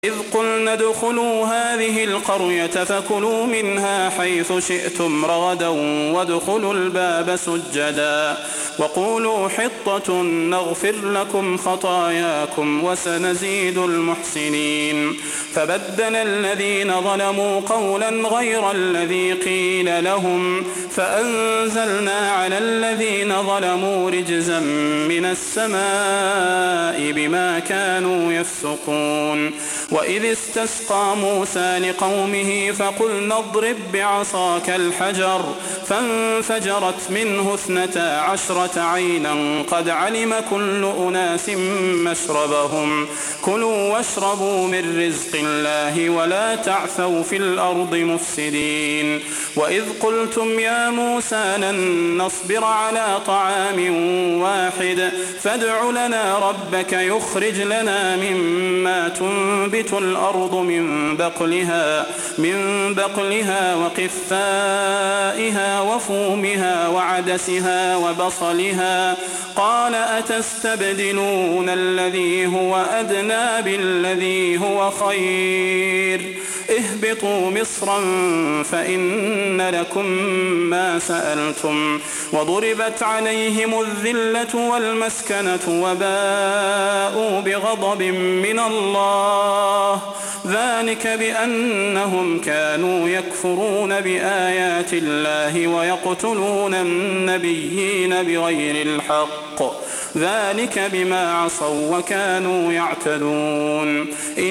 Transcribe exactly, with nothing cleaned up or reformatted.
إذ قلنا ادخلوا هذه القرية فكلوا منها حيث شئتم رغدا وادخلوا الباب سجدا وقولوا حطة نغفر لكم خطاياكم وسنزيد المحسنين. فبدل الذين ظلموا قولا غير الذي قيل لهم فأنزلنا على الذين ظلموا رجزا من السماء بما كانوا يفسقون. وإذ استسقى موسى لقومه فقلنا اضرب بعصاك الحجر فانفجرت منه اثنتا عشرة عينا قد علم كل أناس مشربهم كلوا واشربوا من رزق الله ولا تعثوا في الأرض مفسدين. وإذ قلتم يا موسى لن نصبر على طعام واحد فادع لنا ربك يخرج لنا مما تنبت الأرض من بقلها من بقلها وقثائها وفومها وعدسها وبصلها قال أتستبدلون الذي هو أدنى بالذي هو خير اهبطوا مصرا فإن لكم ما سألتم وضربت عليهم الذلة والمسكنة وباءوا بغضب من الله ذلك بأنهم كانوا يكفرون بآيات الله ويقتلون النبيين بغير الحق ذلك بما عصوا وكانوا يعتدون.